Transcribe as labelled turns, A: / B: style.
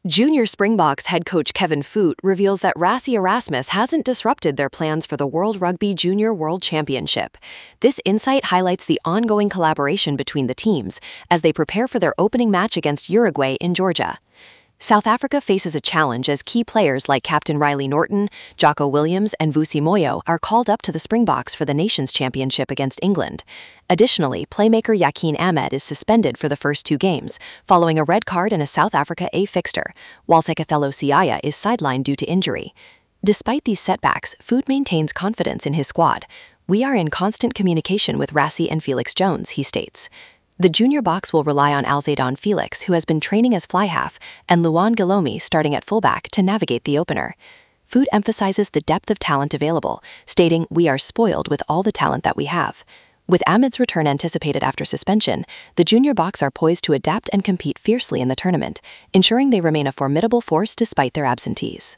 A: Junior Springboks head coach Kevin Foote reveals that Rassie Erasmus hasn't disrupted their plans for the World Rugby Junior World Championship. This insight highlights the ongoing collaboration between the teams as they prepare for their opening match against Uruguay in Georgia. South Africa faces a challenge as key players like Captain Riley Norton, Jocko Williams, and Vusi Moyo are called up to the Springboks for the Nations Championship against England. Additionally, playmaker Yakin Ahmed is suspended for the first two games, following a red card in a South Africa A fixture, while Sekethelo Siaya is sidelined due to injury. Despite these setbacks, Foote maintains confidence in his squad. "We are in constant communication with Rassie and Felix Jones," he states. The Junior Boks will rely on Alzadon Felix, who has been training as fly half, and Luan Guillaume starting at fullback to navigate the opener. Foote emphasizes the depth of talent available, stating, "We are spoiled with all the talent that we have." With Ahmed's return anticipated after suspension, the Junior Boks are poised to adapt and compete fiercely in the tournament, ensuring they remain a formidable force despite their absentees.